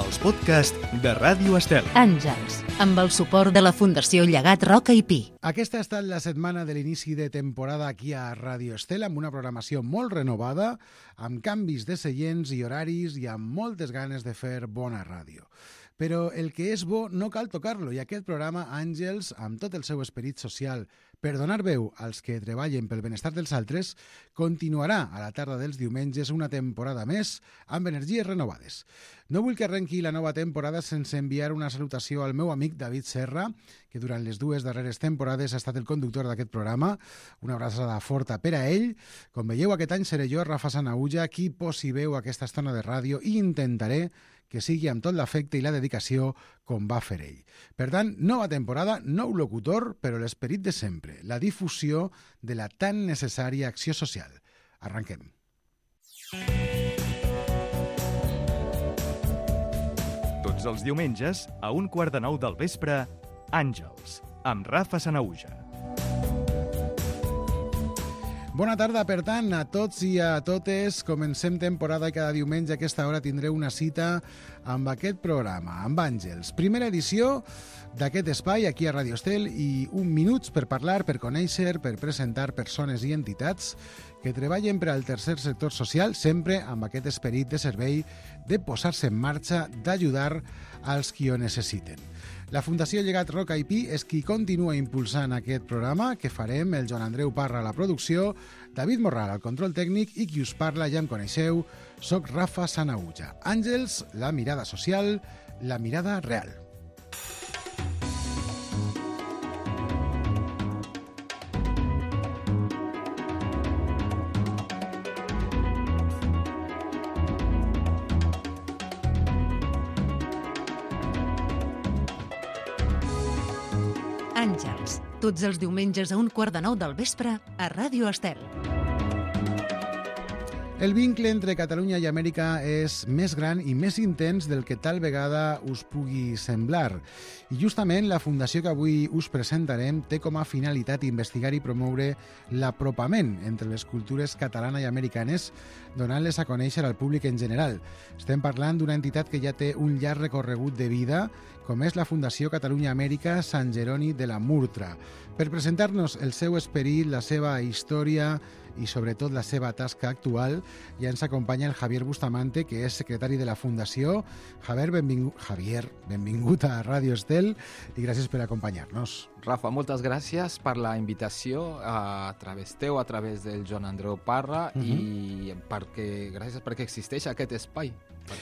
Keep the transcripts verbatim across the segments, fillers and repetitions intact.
els podcasts de Ràdio Estel. Àngels, amb el suport de la Fundació Llegat Roca i Pi. Aquesta ha estat la setmana de l'inici de temporada aquí a Ràdio Estel, amb una programació molt renovada, amb canvis de seients i horaris i amb moltes ganes de fer bona ràdio. Però el que és bo no cal tocar-lo, i aquest programa, Àngels, amb tot el seu esperit social per donar veu als que treballen pel benestar dels altres, continuarà a la tarda dels diumenges una temporada més amb energies renovades. No vull que arrenqui la nova temporada sense enviar una salutació al meu amic David Serra, que durant les dues darreres temporades ha estat el conductor d'aquest programa. Una abraçada forta per a ell. Com veieu, aquest any seré jo, Rafa Sanahuja, qui posi veu aquesta estona de ràdio, i intentaré que sigui amb tot l'afecte i la dedicació com va fer ell. Per tant, nova temporada, nou locutor, però l'esperit de sempre, la difusió de la tan necessària acció social. Arranquem. Tots els diumenges, a un quart de nou del vespre, Àngels, amb Rafa Sanahuja. Bona tarda, per tant, a tots i a totes. Comencem temporada i cada diumenge a aquesta hora tindreu una cita amb aquest programa, amb Àngels. Primera edició d'aquest espai aquí a Ràdio Estel i un minuts per parlar, per conèixer, per presentar persones i entitats que treballen per al tercer sector social, sempre amb aquest esperit de servei, de posar-se en marxa, d'ajudar als qui ho necessiten. La Fundació Llegat Roca i Pi és qui continua impulsant aquest programa, que farem el Joan Andreu Parra a la producció, David Morral al control tècnic, i qui us parla, ja em coneixeu, soc Rafa Sanahuja. Àngels, la mirada social, la mirada real. Àngels, tots els diumenges a un quart de nou del vespre a Ràdio Estel. El vincle entre Catalunya i Amèrica és més gran i més intens del que tal vegada us pugui semblar. I justament la fundació que avui us presentarem té com a finalitat investigar i promoure l'apropament entre les cultures catalana i americanes, donant-les a conèixer al públic en general. Estem parlant d'una entitat que ja té un llarg recorregut de vida, com és la Fundació Catalunya Amèrica Sant Jeroni de la Murtra. Per presentar-nos el seu esperit, la seva història i sobretot la seva tasca actual, ja ens acompanya el Javier Bustamante, que és secretari de la Fundació. Javier, benvingut, Javier, benvingut a Ràdio Estel i gràcies per acompanyar-nos. Rafa, moltes gràcies per la invitació a través teu, a través del Joan Andreu Parra, uh-huh. i perquè, gràcies perquè existeix aquest espai.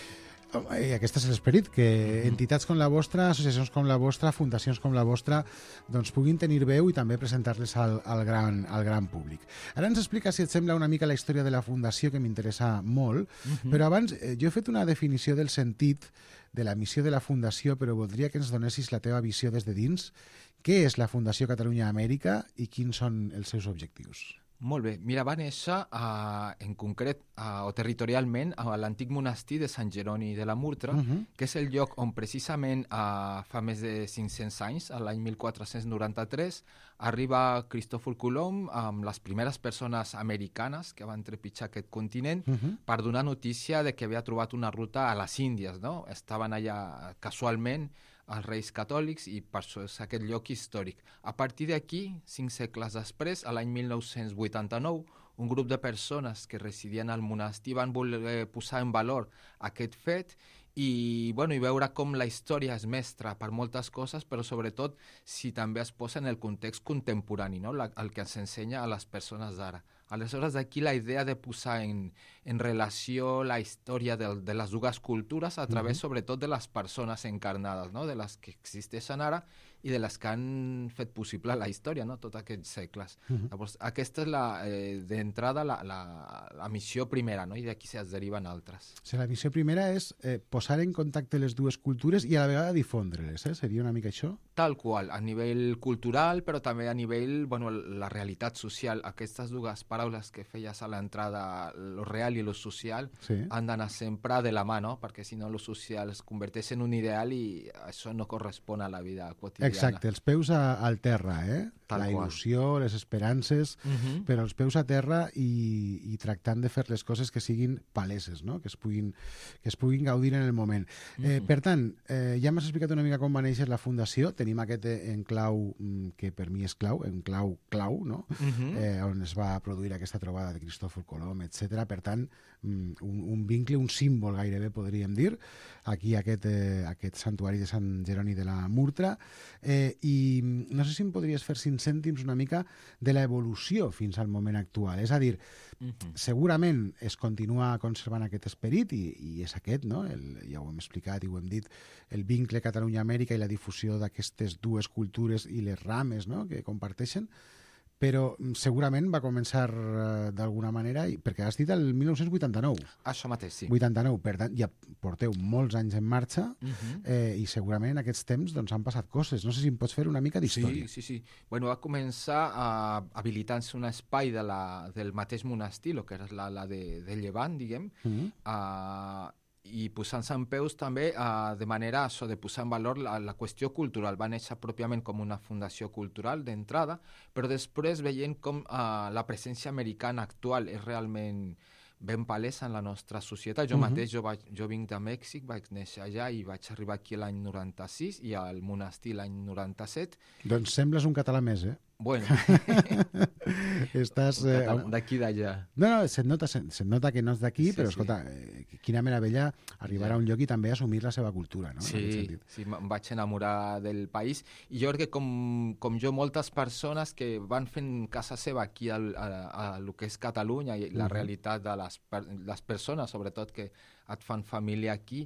I aquest és l'esperit, que entitats com la vostra, associacions com la vostra, fundacions com la vostra, doncs puguin tenir veu i també presentar-les al, al, gran, al gran públic. Ara ens explica, si et sembla, una mica la història de la fundació, que m'interessa molt, uh-huh. però abans eh, jo he fet una definició del sentit de la missió de la fundació, però voldria que ens donessis la teva visió des de dins. Què és la Fundació Catalunya Amèrica i quins són els seus objectius? Molt bé. Mira, va néixer uh, en concret uh, o territorialment a l'antic monestir de Sant Jeroni de la Murtra, uh-huh. que és el lloc on precisament uh, fa més de cinc-cents anys, a l'any mil quatre-cents noranta-tres, arriba Cristòfor Colom amb les primeres persones americanes que van trepitjar aquest continent, uh-huh. per donar notícia de que havia trobat una ruta a les Índies, no? Estaven allà casualment els reis catòlics i per això és aquest lloc històric. A partir d'aquí, cinc segles després, a l'any mil nou-cents vuitanta-nou, un grup de persones que residien al monestir van voler posar en valor aquest fet i, bueno, i veure com la història és mestra per moltes coses, però sobretot si també es posa en el context contemporani, no? La, el que ens ensenya a les persones d'ara. Aleshores, d'aquí la idea de posar en, en relació la història de, de les dues cultures a través, uh-huh. sobretot, de les persones encarnades, no? De les que existeixen ara i de les que han fet possible la història, no? Tots aquests segles. Uh-huh. Llavors, aquesta és la, eh, d'entrada la, la, la missió primera, no? I d'aquí es deriven altres. O sigui, la missió primera és eh, posar en contacte les dues cultures i a la vegada difondre-les, eh? Seria una mica això? Tal qual, a nivell cultural, però també a nivell, bueno, la realitat social. Aquestes dues paraules que feies a l'entrada, lo real ideal i lo social sí. han d'anar sempre de la mà, no? Perquè si no lo social es converteix en un ideal i això no correspon a la vida quotidiana. Exacte, els peus a, al terra, eh? Tal la qual. il·lusió, les esperances, Uh -huh. però els peus a terra i, i tractant de fer les coses que siguin paleses, no? que, es puguin, que es puguin gaudir en el moment. Eh, Uh -huh. Per tant, eh, ja m'has explicat una mica com va néixer la fundació, tenim aquest enclau que per mi és clau, enclau clau, no? Uh -huh. eh, on es va produir aquesta trobada de Cristòfor Colom, etcètera. Per tant, un, un vincle, un símbol gairebé, podríem dir, aquí aquest, eh, aquest santuari de Sant Jeroni de la Murtra. Eh, I no sé si em podries fer cinc cèntims una mica de l'evolució fins al moment actual. És a dir, Uh -huh. segurament es continua conservant aquest esperit i, i és aquest, no? El, ja ho hem explicat i ho hem dit, el vincle Catalunya-Amèrica i la difusió d'aquestes dues cultures i les rames, no?, que comparteixen, però segurament va començar uh, d'alguna manera, i, perquè has dit el mil nou-cents vuitanta-nou. Això mateix, sí. vuitanta-nou, per tant, ja porteu molts anys en marxa Uh -huh. eh, i segurament en aquests temps doncs, han passat coses. No sé si em pots fer una mica d'història. Sí, sí, sí. Bueno, va començar uh, habilitant-se un espai de la, del mateix monestir, el que era la, la de, de Llevant, diguem, Mm-hmm. uh, i posant-se en peus també uh, de manera això, de posar en valor la, la qüestió cultural. Va néixer pròpiament com una fundació cultural d'entrada, però després veient com uh, la presència americana actual és realment ben palesa en la nostra societat. Jo Mhm. mateix, jo, vaig, jo vinc de Mèxic, vaig néixer allà i vaig arribar aquí l'any noranta-sis i al monestir l'any noranta-set. Doncs sembles un català més, eh? Bueno, Estàs... Eh, d'aquí d'allà. no, no, se't nota, se't, se't nota que no és d'aquí, Sí, però sí. escolta, eh, quina meravella arribar Ja. a un lloc i també assumir la seva cultura, no? En aquest Sí, sentit. sí, em vaig enamorar del país i jo crec que com, com jo moltes persones que van fent casa seva aquí al, a, a lo que és Catalunya i la Mhm. realitat de les, per, les persones, sobretot que et fan família aquí,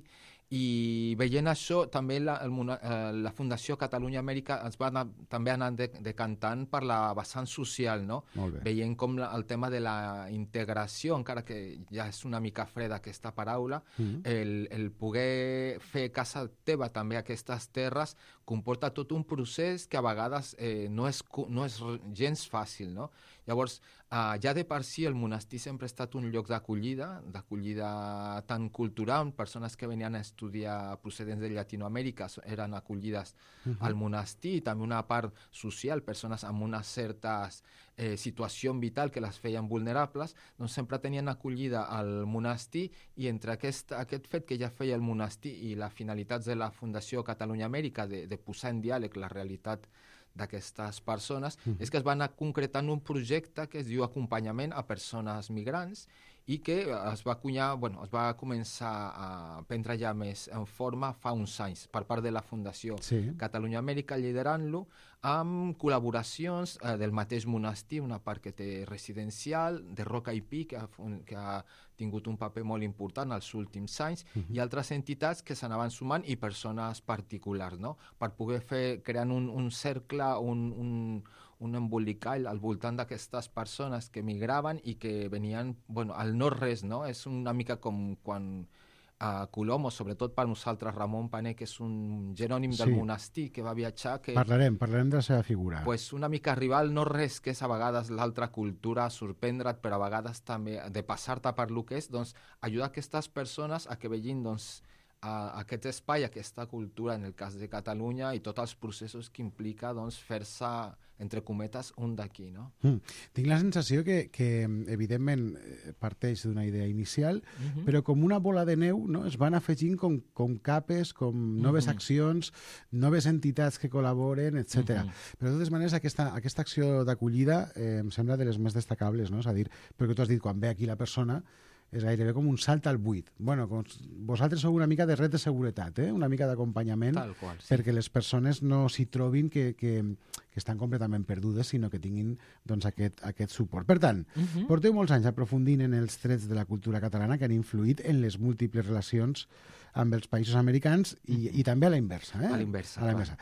i veient això també la, el, mona- eh, la Fundació Catalunya Amèrica ens va anar, també anar de, decantant per la vessant social, no? Molt bé. Veient com la, el tema de la integració, encara que ja és una mica freda aquesta paraula, Mhm. el, el poder fer casa teva també a aquestes terres comporta tot un procés que a vegades eh, no, és, cu- no és r- gens fàcil, no? Llavors, eh, ja de per si el monestir sempre ha estat un lloc d'acollida, d'acollida tant cultural, persones que venien a estudiar procedents de Llatinoamèrica so- eren acollides Mhm. al monestir, també una part social, persones amb una certa eh, situació vital que les feien vulnerables, doncs sempre tenien acollida al monestir, i entre aquest, aquest fet que ja feia el monestir i la finalitat de la Fundació Catalunya Amèrica de, de posar en diàleg la realitat d'aquestes persones, Mhm. és que es va anar concretant un projecte que es diu Acompanyament a Persones Migrants i que es va cunyar, bueno, es va començar a prendre ja més en forma fa uns anys per part de la Fundació Sí. Catalunya Amèrica, liderant-lo amb col·laboracions eh, del mateix monestir, una part que té residencial, de Roca i Pi, que ha, fun- que ha tingut un paper molt important als últims anys, Mhm. i altres entitats que s'anaven sumant i persones particulars, no? Per poder fer, creant un, un cercle, un, un, un embolicall al voltant d'aquestes persones que migraven i que venien, bueno, al no-res, no? És una mica com quan a Colom, o sobretot per nosaltres Ramon Paner, que és un jerònim del Sí. monestir que va viatjar, que Parlarem, parlarem de la seva figura. pues, una mica arribar al no-res, que és a vegades l'altra cultura, sorprendre't, però a vegades també de passar-te per lo que és, doncs ajudar aquestes persones a que vegin doncs, a, aquest espai, aquesta cultura, en el cas de Catalunya, i tots els processos que implica doncs, fer-se, entre cometes, un d'aquí, no? Mm. Tinc la sensació que, que evidentment, eh, parteix d'una idea inicial, Mhm. però com una bola de neu, no? Es van afegint com, com capes, com noves Mhm. accions, noves entitats que col·laboren, etcètera. Mhm. Però de totes maneres aquesta, aquesta acció d'acollida eh, em sembla de les més destacables, no? És a dir, perquè tu has dit, quan ve aquí la persona, és gairebé com un salt al buit. Bueno, com, vosaltres sou una mica de red de seguretat, eh? Una mica d'acompanyament, Tal qual, sí. perquè les persones no s'hi trobin que, que, que estan completament perdudes, sinó que tinguin doncs, aquest, aquest suport. Per tant, Mhm. porteu molts anys aprofundint en els trets de la cultura catalana que han influït en les múltiples relacions amb els països americans i, i també a la inversa. Eh? A la inversa, A la clar. inversa.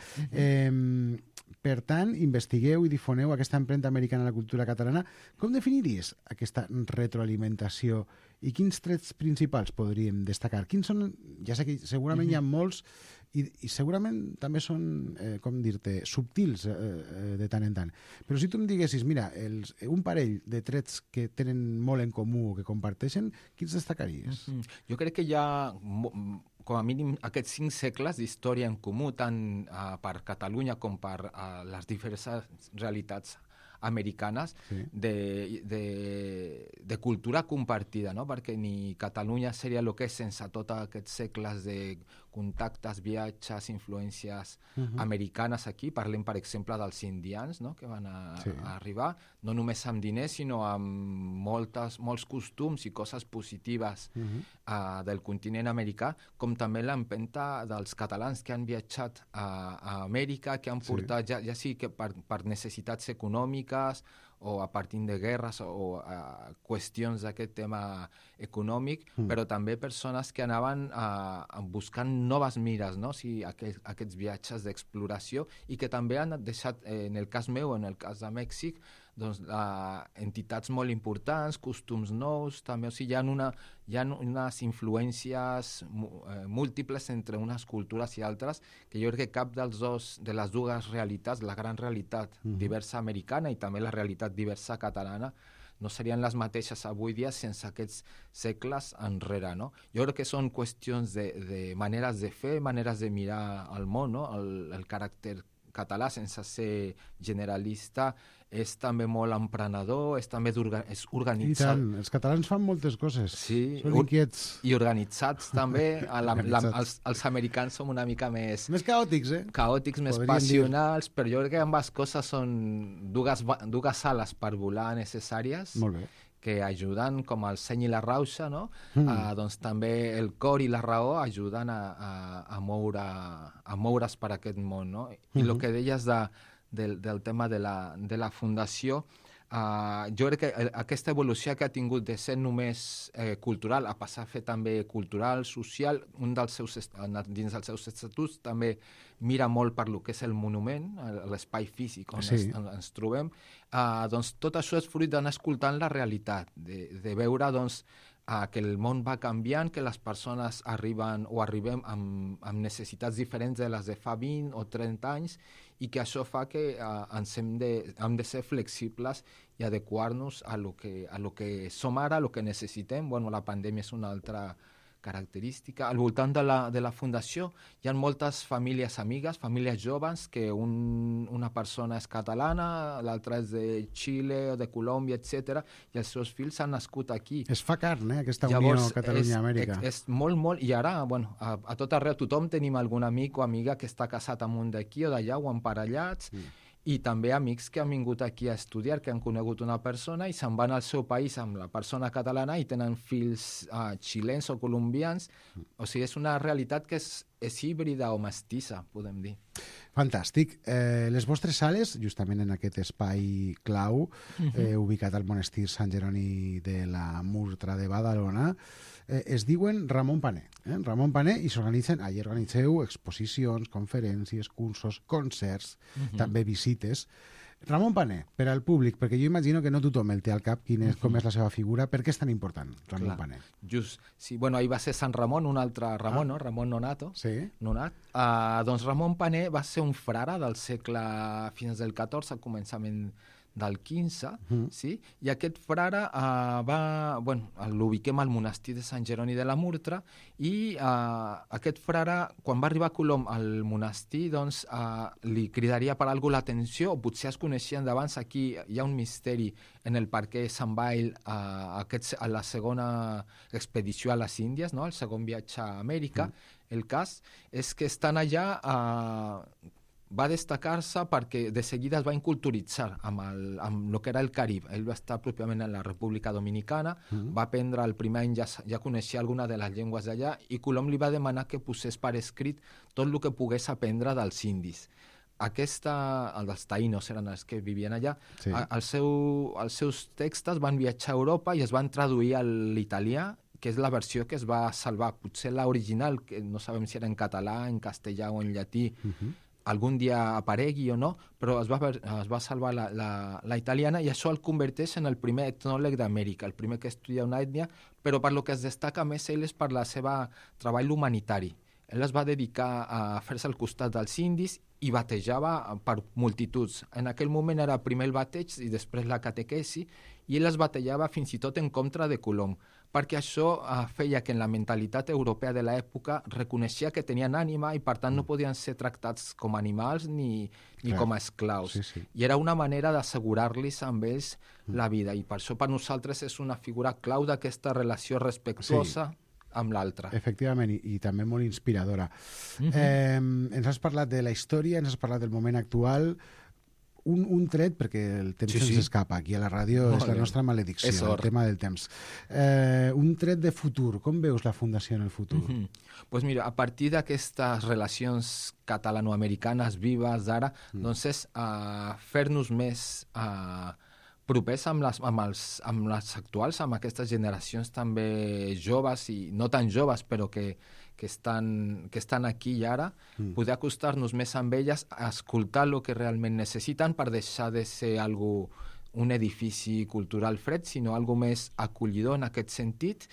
Eh, per tant, investigueu i difoneu aquesta empremta americana a la cultura catalana. Com definiries aquesta retroalimentació i quins trets principals podríem destacar? Quins són? Ja sé que segurament hi ha molts I, i segurament també són, eh, com dir-te, subtils eh, de tant en tant. Però si tu em diguessis, mira, els, un parell de trets que tenen molt en comú o que comparteixen, quins destacaries? Mm-hmm. Jo crec que hi ha, com a mínim, aquests cinc segles d'història en comú, tant uh, per Catalunya com per uh, les diverses realitats americanes, sí. de, de, de cultura compartida, no? Perquè ni Catalunya seria el que és sense tots aquests segles de contactes, viatges, influències uh-huh. americanes aquí. Parlem, per exemple, dels indians, no? Que van a, sí. a arribar, no només amb diners, sinó amb moltes, molts costums i coses positives uh-huh. uh, del continent americà, com també l'empenta dels catalans que han viatjat a, a Amèrica, que han portat, sí. ja, ja sí que per, per necessitats econòmiques o a partir de guerres o a qüestions d'aquest tema econòmic, mm. però també persones que anaven a, a buscant noves mires, no? O sigui, aquell, aquests viatges d'exploració i que també han deixat, eh, en el cas meu, en el cas de Mèxic, doncs, uh, entitats molt importants, costums nous, també, o sigui, hi ha, una, hi ha unes influències eh, múltiples entre unes cultures i altres, que jo crec que cap dels dos, de les dues realitats, la gran realitat mm-hmm. diversa americana i també la realitat diversa catalana, no serien les mateixes avui dia sense aquests segles enrere, no? Jo crec que són qüestions de, de maneres de fer, maneres de mirar el món, no? El, el caràcter català, sense ser generalista, és també molt emprenedor, és també és organitzat. I tant, els catalans fan moltes coses, sí, són inquiets. I organitzats també, a la, la, els, els americans som una mica més... Més caòtics, eh? Caòtics, més Podríem passionals, dir. Però jo crec que ambes coses són dues, dues ales per volar necessàries. Molt bé. Que ajuden, com el seny i la rauxa, no? Mm. Uh, doncs també el cor i la raó ajuden a, a, a, moure, a moure's per aquest món, no? I el mm-hmm. que deies de, del, del tema de la, de la fundació, uh, jo crec que aquesta evolució que ha tingut de ser només eh, cultural a passar a fer també cultural, social, un dels seus, dins dels seus estatuts també mira molt per lo que és el monument, l'espai físic on sí. ens, ens trobem, uh, doncs tot això és fruit d'anar escoltant la realitat, de, de veure doncs, uh, que el món va canviant, que les persones arriben o arribem amb, amb necessitats diferents de les de fa vint o trenta anys i que això fa que uh, ens hem de, hem de ser flexibles i adequar-nos a lo que, a lo que som ara, a lo que necessitem. Bueno, la pandèmia és una altra característica. Al voltant de la, de la fundació hi ha moltes famílies amigues, famílies joves, que un, una persona és catalana, l'altra és de Xile o de Colòmbia, etcètera, i els seus fills han nascut aquí. Es fa carn, eh, aquesta unió Catalunya-Amèrica. És, és molt, molt, i ara, bueno, a, a tot arreu tothom tenim algun amic o amiga que està casat amb un d'aquí o d'allà o emparellats, mm. i també amics que han vingut aquí a estudiar, que han conegut una persona i se'n van al seu país amb la persona catalana i tenen fills uh, xilens o colombians. O sigui, és una realitat que és, és híbrida o mestissa, podem dir. Fantàstic. Eh, les vostres sales, justament en aquest espai clau, uh-huh. eh, ubicat al monestir Sant Jeroni de la Murtra de Badalona, eh, es diuen Ramon Paner. Eh? Ramon Paner, i s'organitzen, allà organitzeu exposicions, conferències, cursos, concerts, uh-huh. també visites. Ramon Paner, per al públic, perquè jo imagino que no tothom el té al cap quin és, uh-huh. com és la seva figura, per què és tan important Ramon Clar. Paner? Just, sí, bueno, ahir va ser Sant Ramon, un altre Ramon, ah. no? Ramon Nonato. Sí. Nonat. Uh, doncs Ramon Paner va ser un frare del segle fins del catorze, al començament del quinze, uh-huh. sí? I aquest frare uh, va, bueno, l'ubiquem al monestir de Sant Jeroni de la Murtra, i uh, aquest frare, quan va arribar a Colom al monestir, doncs uh, li cridaria per alguna l'atenció, o potser es coneixien d'abans. Aquí hi ha un misteri en el per què se'n va ell uh, aquest, a la segona expedició a les Índies, no? El segon viatge a Amèrica. Uh-huh. El cas és que estan allà... Uh, va destacar-se perquè de seguida es va inculturitzar amb el, amb el que era el Carib. Ell va estar pròpiament a la República Dominicana, mm. va aprendre el primer any, ja, ja coneixia alguna de les llengües d'allà, i Colom li va demanar que posés per escrit tot el que pogués aprendre dels indis. Aquesta, els taïnos eren els que vivien allà, sí. el seu, els seus textos van viatjar a Europa i es van traduir a l'italià, que és la versió que es va salvar. Potser l'original, que no sabem si era en català, en castellà o en llatí, mm-hmm. algun dia aparegui o no, però es va, es va salvar la, la, la italiana, i això el converteix en el primer etnòleg d'Amèrica, el primer que estudia una ètnia, però per lo que es destaca més ell és per la seva treball humanitari. ell es va dedicar a fer-se al costat dels indis i batejava per multituds. En aquell moment era primer el bateig i després la catequesi, i ell es batejava fins i tot en contra de Colom, perquè això eh, feia que en la mentalitat europea de l'època reconeixia que tenien ànima i per tant no podien ser tractats com animals ni, ni Clar. com a esclaus. Sí, sí. I era una manera d'assegurar-los amb ells la vida, i per això per nosaltres és una figura clau d'aquesta relació respectuosa sí. amb l'altre. Efectivament, i, i també molt inspiradora. Uh-huh. eh, ens has parlat de la història, ens has parlat del moment actual. Un, un tret, perquè el temps sí, se'ns sí. escapa. Aquí a la ràdio Molt és la bé. nostra maledicció, És el or. tema del temps. Eh, un tret de futur. Com veus la Fundació en el futur? Uh-huh. Pues mira, a partir d'aquestes relacions catalanoamericanes vives d'ara, mm. doncs és uh, fer-nos més uh, propers amb les, amb, els, amb les actuals, amb aquestes generacions també joves i no tan joves, però que, que, estan, que estan aquí i ara, mm. poder acostar-nos més amb elles, a escoltar el que realment necessiten per deixar de ser algo, un edifici cultural fred, sinó algo més acollidor en aquest sentit,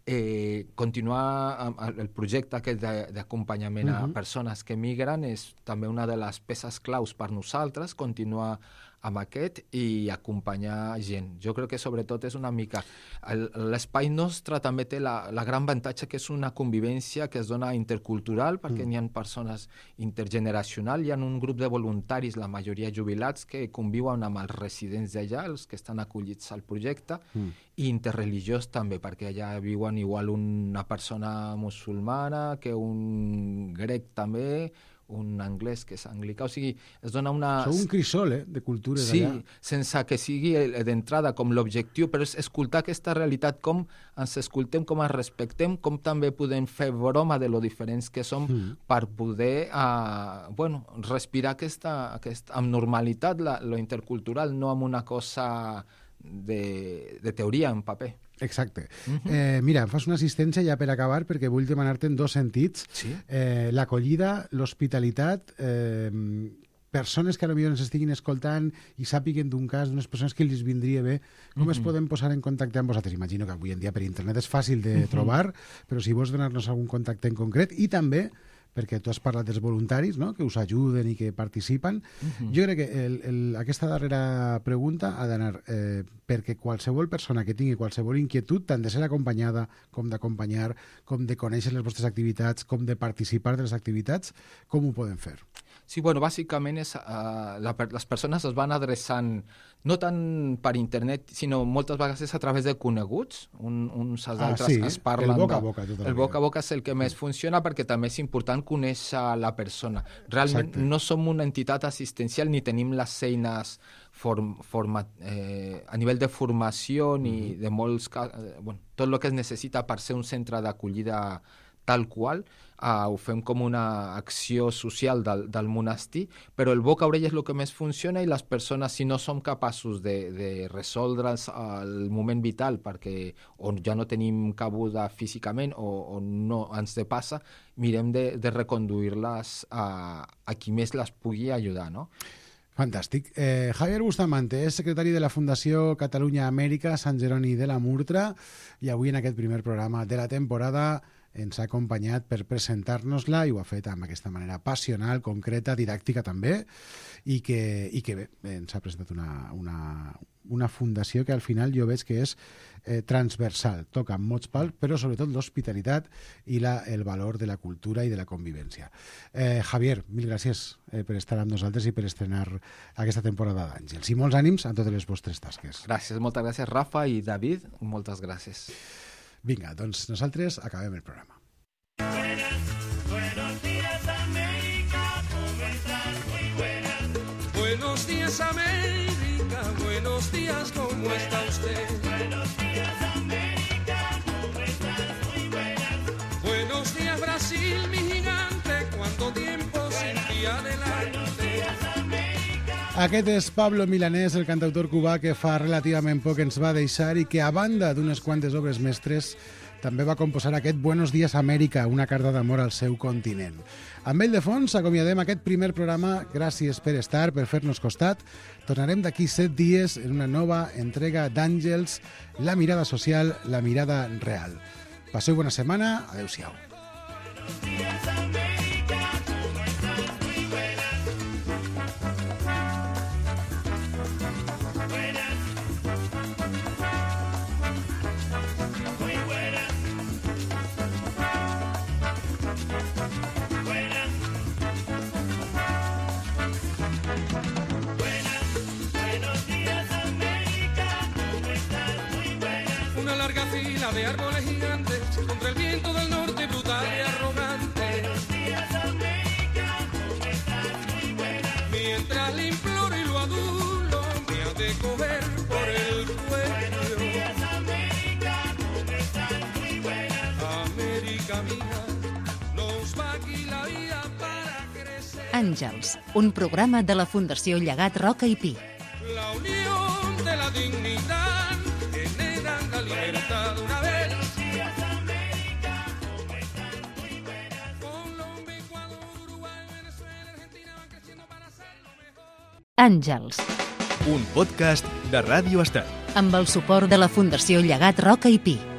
eh, continuar amb el projecte aquest d'acompanyament uh-huh. a persones que migren és també una de les peces claus per nosaltres, continuar amb aquest i acompanyar gent. Jo crec que sobretot és una mica... L'espai nostre també té la, la gran avantatge que és una convivència que es dona intercultural, perquè mm. hi ha persones intergeneracionals, hi ha un grup de voluntaris, la majoria jubilats, que conviuen amb els residents d'allà, els que estan acollits al projecte, mm. i interreligiós també, perquè allà viuen igual una persona musulmana que un grec també, un anglès que és anglicà, o sigui, es dona una... Sou un crisol, eh, de cultures sí, allà. Sí, sense que sigui d'entrada com l'objectiu, però és escoltar aquesta realitat, com ens escoltem, com ens respectem, com també podem fer broma de lo diferents que som mm. per poder uh, bueno, respirar aquesta, aquesta, amb normalitat la, lo intercultural, no amb una cosa de, de teoria en paper. Exacte. Uh-huh. eh, mira, em fas una assistència ja per acabar, perquè vull demanar-te en dos sentits. Sí? Eh, l'acollida, l'hospitalitat, eh, persones que potser ens estiguin escoltant i sàpiguen d'un cas, d'unes persones que els vindria bé, com uh-huh. es poden posar en contacte amb vosaltres? Imagino que avui en dia per internet és fàcil de uh-huh. trobar, però si vols donar-nos algun contacte en concret, i també perquè tu has parlat dels voluntaris, no?, que us ajuden i que participen. Uh-huh. Jo crec que el, el, aquesta darrera pregunta ha d'anar eh, perquè qualsevol persona que tingui qualsevol inquietud, tant de ser acompanyada com d'acompanyar, com de conèixer les vostres activitats, com de participar de les activitats, com ho poden fer? Sí, bueno, bàsicament és, uh, la, les persones es van adreçant no tant per internet, sinó moltes vegades a través de coneguts, un, uns als ah, altres sí, es parlen... el boca a de, boca. Tota el boca a boca és el que més funciona perquè també és important conèixer la persona. Realment Exacte. No som una entitat assistencial ni tenim les eines form, forma, eh, a nivell de formació ni mm-hmm. de molts... Eh, bueno, tot el que es necessita per ser un centre d'acollida tal qual, uh, ho fem com una acció social del, del monestir, però el boca a orella és el que més funciona i les persones, si no som capaços de, de resoldre's el moment vital perquè on ja no tenim cabuda físicament o, o no ens de passa, mirem de, de reconduir-les a, a qui més les pugui ajudar, no? Fantàstic. Eh, Javier Bustamante és secretari de la Fundació Catalunya Amèrica Sant Jeroni de la Murtra i avui en aquest primer programa de la temporada ens ha acompanyat per presentar-nos-la i ho ha fet amb aquesta manera passional, concreta, didàctica també, i que, i que bé, ens ha presentat una, una, una fundació que al final jo veig que és eh, transversal, toca molts pals, però sobretot l'hospitalitat i la, el valor de la cultura i de la convivència. Eh, Javier, mil gràcies eh, per estar amb nosaltres i per estrenar aquesta temporada d'Àngels. I molts ànims a totes les vostres tasques. Gràcies, moltes gràcies, Rafa i David, moltes gràcies. Vinga, doncs nosaltres acabem el programa. Buenas, buenos días América, ¿cómo estás? Muy buenas. Buenos días América, buenos días, ¿cómo está usted? Buenos días América, ¿cómo estás? Muy buenas. Buenos días Brasil, mi gigante, cuánto tiempo sin ti adelante. Buenos días América. Aquest és Pablo Milanés, el cantautor cubà que fa relativament poc ens va deixar i que, a banda d'unes quantes obres mestres, també va composar aquest Buenos Días Amèrica, una carta d'amor al seu continent. Amb ell de fons acomiadem aquest primer programa. Gràcies per estar, per fer-nos costat. Tornarem d'aquí set dies en una nova entrega d'Àngels, la mirada social, la mirada real. Passeu bona setmana. Adéu-siau. llena de árboles gigantes, contra el viento del norte brutal y arrogante. Buenos días, América, ¿cómo estás? Muy buena. Mientras le imploro y lo adulo, me ha de coger por el cuello. Buenos días, América, ¿cómo estás? Muy buena. América mía, nos va aquí la vida para crecer. Àngels, un programa de la Fundació Llegat Roca i Pi. La unión de la dignidad generan la libertad una vez. Buenos días, América, ¿cómo estás? Muy buena. Colombia, Ecuador, Uruguay, Venezuela, Argentina van creciendo para ser lo mejor. Àngels, Un podcast de Ràdio Estel. amb el suport de la Fundació Llegat Roca i Pi.